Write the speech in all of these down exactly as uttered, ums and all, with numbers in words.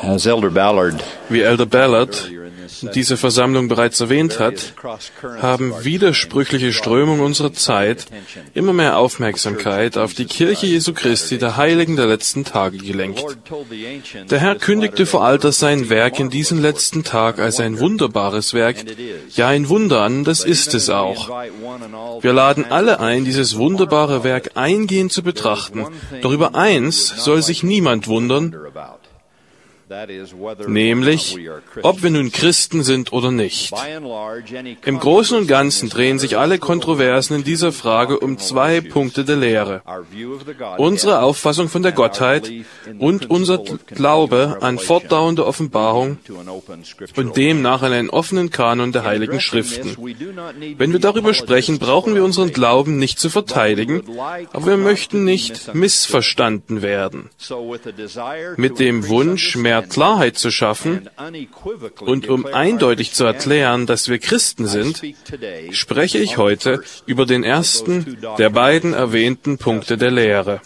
As Elder Ballard Wie Elder Ballard diese Versammlung bereits erwähnt hat, haben widersprüchliche Strömungen unserer Zeit immer mehr Aufmerksamkeit auf die Kirche Jesu Christi, der Heiligen der letzten Tage, gelenkt. Der Herr kündigte vor Alters sein Werk in diesen letzten Tag als ein wunderbares Werk, ja ein Wunder an, das ist es auch. Wir laden alle ein, dieses wunderbare Werk eingehend zu betrachten, doch über eins soll sich niemand wundern, nämlich, ob wir nun Christen sind oder nicht. Im Großen und Ganzen drehen sich alle Kontroversen in dieser Frage um zwei Punkte der Lehre: unsere Auffassung von der Gottheit und unser Glaube an fortdauernde Offenbarung und demnach an einen offenen Kanon der Heiligen Schriften. Wenn wir darüber sprechen, brauchen wir unseren Glauben nicht zu verteidigen, aber wir möchten nicht missverstanden werden. Mit dem Wunsch, mehr Klarheit zu schaffen und um eindeutig zu erklären, dass wir Christen sind, spreche ich heute über den ersten der beiden erwähnten Punkte der Lehre.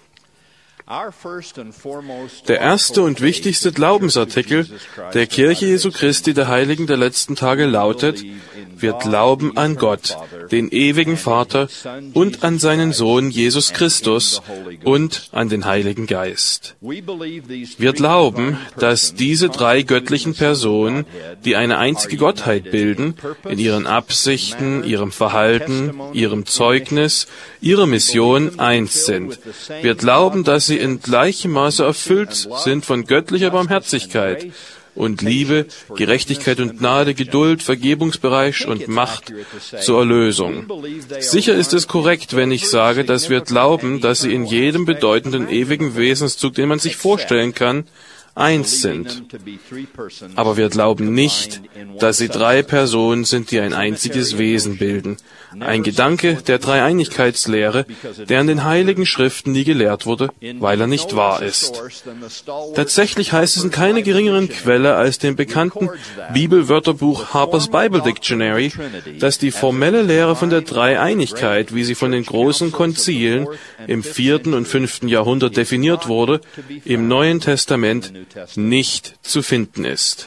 Der erste und wichtigste Glaubensartikel der Kirche Jesu Christi, der Heiligen der letzten Tage, lautet: Wir glauben an Gott, den ewigen Vater, und an seinen Sohn Jesus Christus und an den Heiligen Geist. Wir glauben, dass diese drei göttlichen Personen, die eine einzige Gottheit bilden, in ihren Absichten, ihrem Verhalten, ihrem Zeugnis, ihrer Mission eins sind. Wir glauben, dass sie in gleichem Maße erfüllt sind von göttlicher Barmherzigkeit und Liebe, Gerechtigkeit und Gnade, Geduld, Vergebungsbereich und Macht zur Erlösung. Sicher ist es korrekt, wenn ich sage, dass wir glauben, dass sie in jedem bedeutenden ewigen Wesenszug, den man sich vorstellen kann, eins sind. Aber wir glauben nicht, dass sie drei Personen sind, die ein einziges Wesen bilden. Ein Gedanke der Dreieinigkeitslehre, der in den Heiligen Schriften nie gelehrt wurde, weil er nicht wahr ist. Tatsächlich heißt es in keiner geringeren Quelle als dem bekannten Bibelwörterbuch Harper's Bible Dictionary, dass die formelle Lehre von der Dreieinigkeit, wie sie von den großen Konzilen im vierten und fünften Jahrhundert definiert wurde, im Neuen Testament nicht zu finden ist.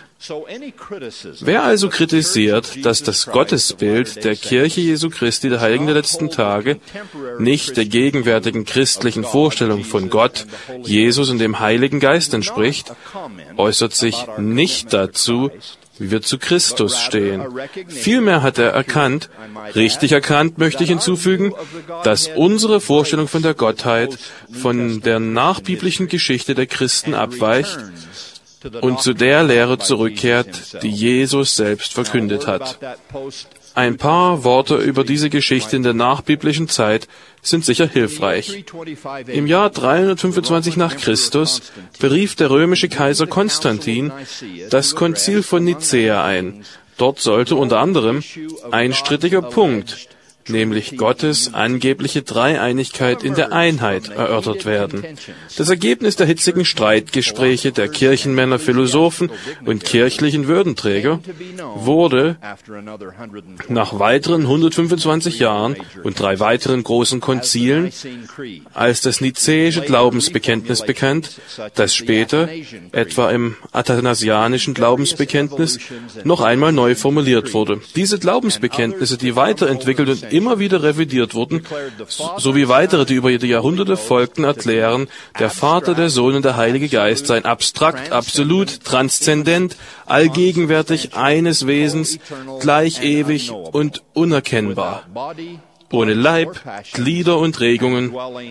Wer also kritisiert, dass das Gottesbild der Kirche Jesu Christi, der Heiligen der letzten Tage, nicht der gegenwärtigen christlichen Vorstellung von Gott, Jesus und dem Heiligen Geist entspricht, äußert sich nicht dazu, wie wir zu Christus stehen. Vielmehr hat er erkannt, richtig erkannt möchte ich hinzufügen, dass unsere Vorstellung von der Gottheit von der nachbiblischen Geschichte der Christen abweicht und zu der Lehre zurückkehrt, die Jesus selbst verkündet hat. Ein paar Worte über diese Geschichte in der nachbiblischen Zeit sind sicher hilfreich. Im Jahr dreihundertfünfundzwanzig nach Christus berief der römische Kaiser Konstantin das Konzil von Nicäa ein. Dort sollte unter anderem ein strittiger Punkt, nämlich Gottes angebliche Dreieinigkeit in der Einheit, erörtert werden. Das Ergebnis der hitzigen Streitgespräche der Kirchenmänner, Philosophen und kirchlichen Würdenträger wurde nach weiteren hundertfünfundzwanzig Jahren und drei weiteren großen Konzilen als das nizäische Glaubensbekenntnis bekannt, das später, etwa im athanasianischen Glaubensbekenntnis, noch einmal neu formuliert wurde. Diese Glaubensbekenntnisse, die weiterentwickelt und immer wieder revidiert wurden, sowie weitere, die über die Jahrhunderte folgten, erklären, der Vater, der Sohn und der Heilige Geist seien abstrakt, absolut, transzendent, allgegenwärtig, eines Wesens, gleich ewig und unerkennbar, ohne Leib, Glieder und Regungen,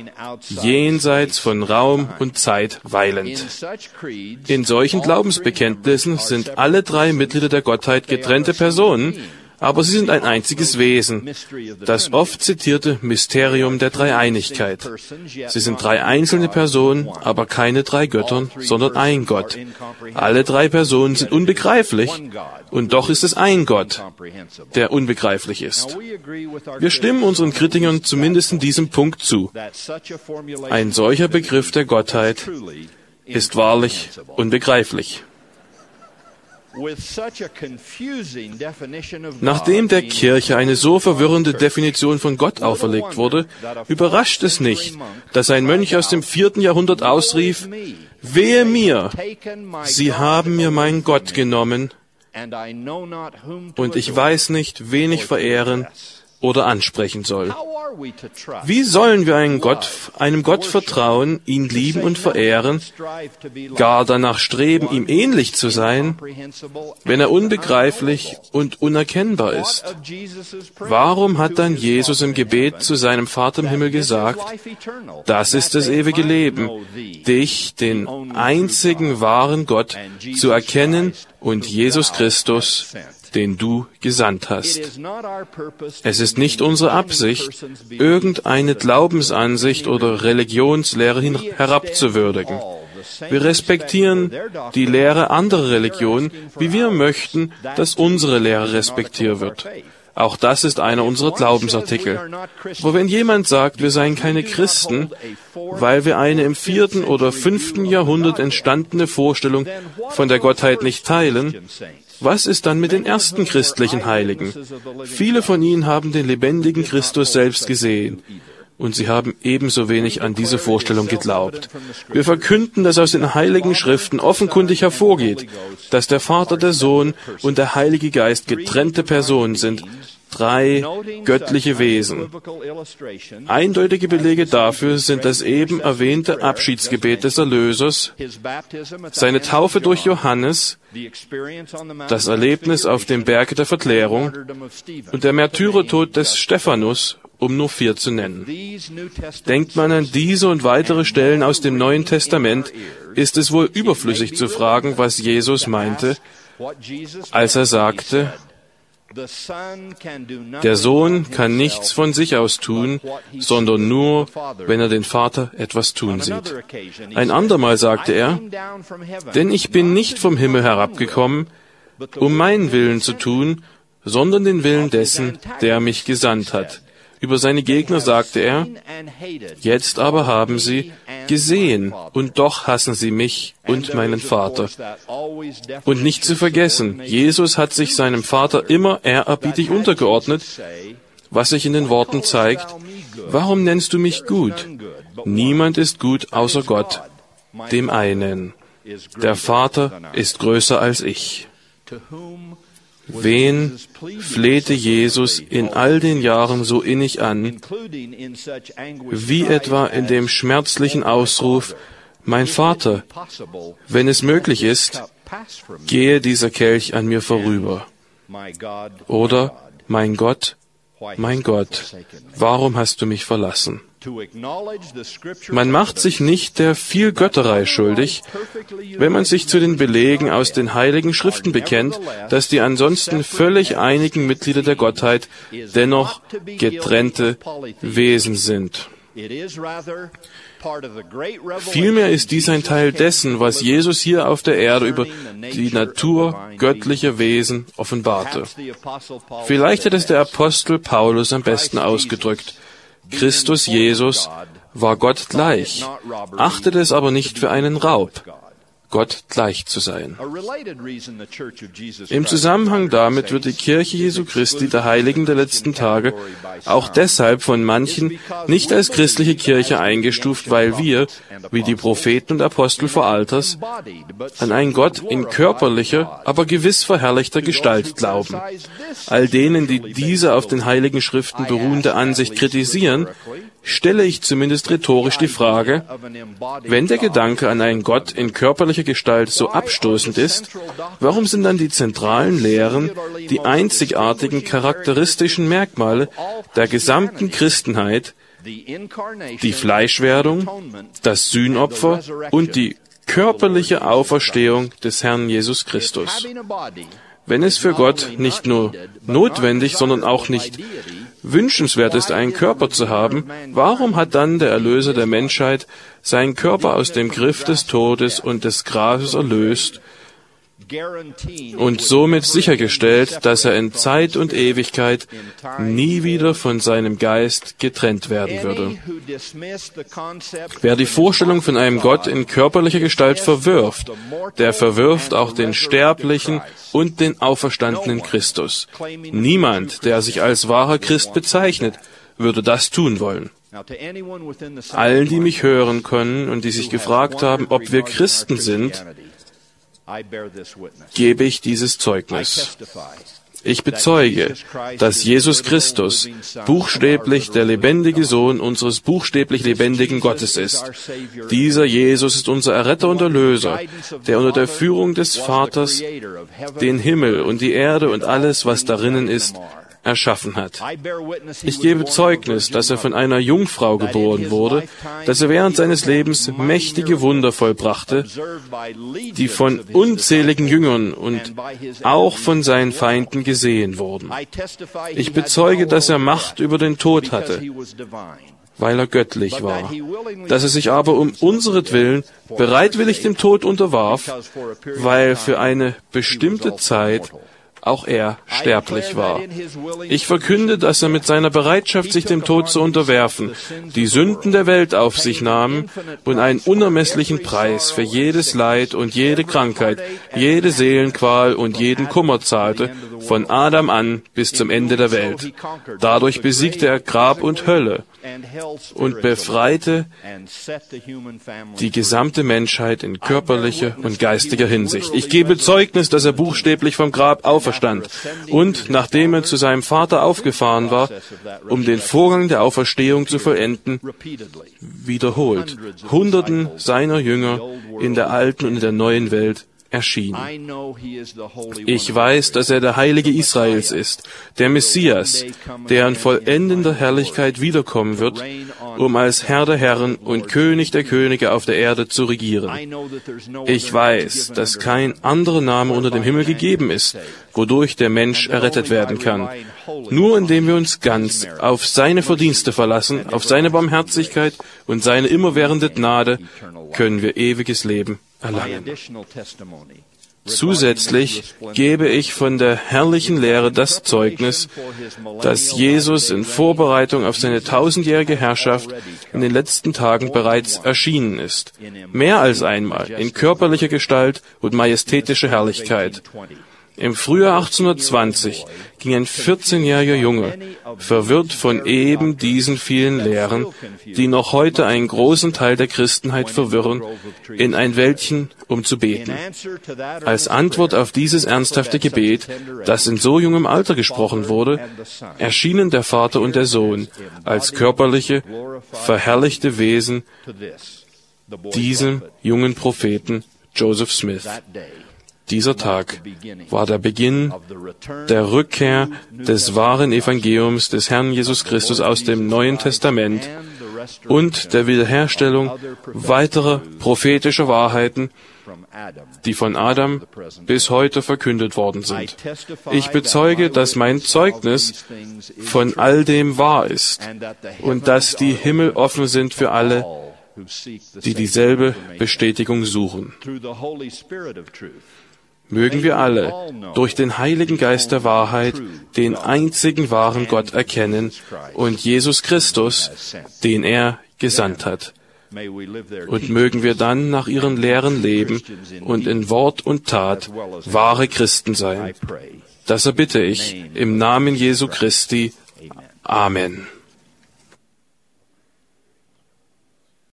jenseits von Raum und Zeit weilend. In solchen Glaubensbekenntnissen sind alle drei Mitglieder der Gottheit getrennte Personen, aber sie sind ein einziges Wesen, das oft zitierte Mysterium der Dreieinigkeit. Sie sind drei einzelne Personen, aber keine drei Göttern, sondern ein Gott. Alle drei Personen sind unbegreiflich, und doch ist es ein Gott, der unbegreiflich ist. Wir stimmen unseren Kritikern zumindest in diesem Punkt zu. Ein solcher Begriff der Gottheit ist wahrlich unbegreiflich. Nachdem der Kirche eine so verwirrende Definition von Gott auferlegt wurde, überrascht es nicht, dass ein Mönch aus dem vierten Jahrhundert ausrief: Wehe mir, sie haben mir meinen Gott genommen, und ich weiß nicht, wen ich verehren oder ansprechen soll. Wie sollen wir einem Gott, einem Gott vertrauen, ihn lieben und verehren, gar danach streben, ihm ähnlich zu sein, wenn er unbegreiflich und unerkennbar ist? Warum hat dann Jesus im Gebet zu seinem Vater im Himmel gesagt, das ist das ewige Leben, dich, den einzigen wahren Gott, zu erkennen und Jesus Christus, den du gesandt hast. Es ist nicht unsere Absicht, irgendeine Glaubensansicht oder Religionslehre hin herabzuwürdigen. Wir respektieren die Lehre anderer Religionen, wie wir möchten, dass unsere Lehre respektiert wird. Auch das ist einer unserer Glaubensartikel. Aber wenn jemand sagt, wir seien keine Christen, weil wir eine im vierten oder fünften Jahrhundert entstandene Vorstellung von der Gottheit nicht teilen, was ist dann mit den ersten christlichen Heiligen? Viele von ihnen haben den lebendigen Christus selbst gesehen. Und sie haben ebenso wenig an diese Vorstellung geglaubt. Wir verkünden, dass aus den Heiligen Schriften offenkundig hervorgeht, dass der Vater, der Sohn und der Heilige Geist getrennte Personen sind, drei göttliche Wesen. Eindeutige Belege dafür sind das eben erwähnte Abschiedsgebet des Erlösers, seine Taufe durch Johannes, das Erlebnis auf dem Berge der Verklärung und der Märtyrertod des Stephanus, um nur vier zu nennen. Denkt man an diese und weitere Stellen aus dem Neuen Testament, ist es wohl überflüssig zu fragen, was Jesus meinte, als er sagte, der Sohn kann nichts von sich aus tun, sondern nur, wenn er den Vater etwas tun sieht. Ein andermal sagte er, denn ich bin nicht vom Himmel herabgekommen, um meinen Willen zu tun, sondern den Willen dessen, der mich gesandt hat. Über seine Gegner sagte er, jetzt aber haben sie gesehen, und doch hassen sie mich und meinen Vater. Und nicht zu vergessen, Jesus hat sich seinem Vater immer ehrerbietig untergeordnet, was sich in den Worten zeigt, warum nennst du mich gut? Niemand ist gut außer Gott, dem einen. Der Vater ist größer als ich. Wen flehte Jesus in all den Jahren so innig an, wie etwa in dem schmerzlichen Ausruf, mein Vater, wenn es möglich ist, gehe dieser Kelch an mir vorüber. Oder, mein Gott, mein Gott, warum hast du mich verlassen? Man macht sich nicht der Vielgötterei schuldig, wenn man sich zu den Belegen aus den Heiligen Schriften bekennt, dass die ansonsten völlig einigen Mitglieder der Gottheit dennoch getrennte Wesen sind. Vielmehr ist dies ein Teil dessen, was Jesus hier auf der Erde über die Natur göttlicher Wesen offenbarte. Vielleicht hat es der Apostel Paulus am besten ausgedrückt. Christus Jesus war Gott gleich, achtete es aber nicht für einen Raub, Gott gleich zu sein. Im Zusammenhang damit wird die Kirche Jesu Christi der Heiligen der letzten Tage auch deshalb von manchen nicht als christliche Kirche eingestuft, weil wir, wie die Propheten und Apostel vor Alters, an einen Gott in körperlicher, aber gewiss verherrlichter Gestalt glauben. All denen, die diese auf den Heiligen Schriften beruhende Ansicht kritisieren, stelle ich zumindest rhetorisch die Frage, wenn der Gedanke an einen Gott in körperlicher Gestalt so abstoßend ist, warum sind dann die zentralen Lehren, die einzigartigen charakteristischen Merkmale der gesamten Christenheit, die Fleischwerdung, das Sühnopfer und die körperliche Auferstehung des Herrn Jesus Christus? Wenn es für Gott nicht nur notwendig, sondern auch nicht wünschenswert ist, einen Körper zu haben, warum hat dann der Erlöser der Menschheit seinen Körper aus dem Griff des Todes und des Grabes erlöst und somit sichergestellt, dass er in Zeit und Ewigkeit nie wieder von seinem Geist getrennt werden würde? Wer die Vorstellung von einem Gott in körperlicher Gestalt verwirft, der verwirft auch den sterblichen und den auferstandenen Christus. Niemand, der sich als wahrer Christ bezeichnet, würde das tun wollen. Allen, die mich hören können und die sich gefragt haben, ob wir Christen sind, gebe ich dieses Zeugnis. Ich bezeuge, dass Jesus Christus buchstäblich der lebendige Sohn unseres buchstäblich lebendigen Gottes ist. Dieser Jesus ist unser Erretter und Erlöser, der unter der Führung des Vaters den Himmel und die Erde und alles, was darinnen ist, erschaffen hat. Ich gebe Zeugnis, dass er von einer Jungfrau geboren wurde, dass er während seines Lebens mächtige Wunder vollbrachte, die von unzähligen Jüngern und auch von seinen Feinden gesehen wurden. Ich bezeuge, dass er Macht über den Tod hatte, weil er göttlich war, dass er sich aber um unseretwillen bereitwillig dem Tod unterwarf, weil für eine bestimmte Zeit auch er sterblich war. Ich verkünde, dass er mit seiner Bereitschaft, sich dem Tod zu unterwerfen, die Sünden der Welt auf sich nahm und einen unermesslichen Preis für jedes Leid und jede Krankheit, jede Seelenqual und jeden Kummer zahlte, von Adam an bis zum Ende der Welt. Dadurch besiegte er Grab und Hölle und befreite die gesamte Menschheit in körperlicher und geistiger Hinsicht. Ich gebe Zeugnis, dass er buchstäblich vom Grab auferstand und, nachdem er zu seinem Vater aufgefahren war, um den Vorgang der Auferstehung zu vollenden, wiederholt Hunderten seiner Jünger in der alten und in der neuen Welt erschien. Ich weiß, dass er der Heilige Israels ist, der Messias, der in vollendender Herrlichkeit wiederkommen wird, um als Herr der Herren und König der Könige auf der Erde zu regieren. Ich weiß, dass kein anderer Name unter dem Himmel gegeben ist, wodurch der Mensch errettet werden kann. Nur indem wir uns ganz auf seine Verdienste verlassen, auf seine Barmherzigkeit und seine immerwährende Gnade, können wir ewiges Leben erlangen. Zusätzlich gebe ich von der herrlichen Lehre das Zeugnis, dass Jesus in Vorbereitung auf seine tausendjährige Herrschaft in den letzten Tagen bereits erschienen ist. Mehr als einmal, in körperlicher Gestalt und majestätischer Herrlichkeit. Im Frühjahr achtzehnhundertzwanzig ging ein vierzehnjähriger Junge, verwirrt von eben diesen vielen Lehren, die noch heute einen großen Teil der Christenheit verwirren, in ein Wäldchen, um zu beten. Als Antwort auf dieses ernsthafte Gebet, das in so jungem Alter gesprochen wurde, erschienen der Vater und der Sohn als körperliche, verherrlichte Wesen diesem jungen Propheten Joseph Smith. Dieser Tag war der Beginn der Rückkehr des wahren Evangeliums des Herrn Jesus Christus aus dem Neuen Testament und der Wiederherstellung weiterer prophetischer Wahrheiten, die von Adam bis heute verkündet worden sind. Ich bezeuge, dass mein Zeugnis von all dem wahr ist und dass die Himmel offen sind für alle, die dieselbe Bestätigung suchen. Mögen wir alle durch den Heiligen Geist der Wahrheit den einzigen wahren Gott erkennen und Jesus Christus, den er gesandt hat. Und mögen wir dann nach ihren Lehren leben und in Wort und Tat wahre Christen sein. Das erbitte ich im Namen Jesu Christi. Amen.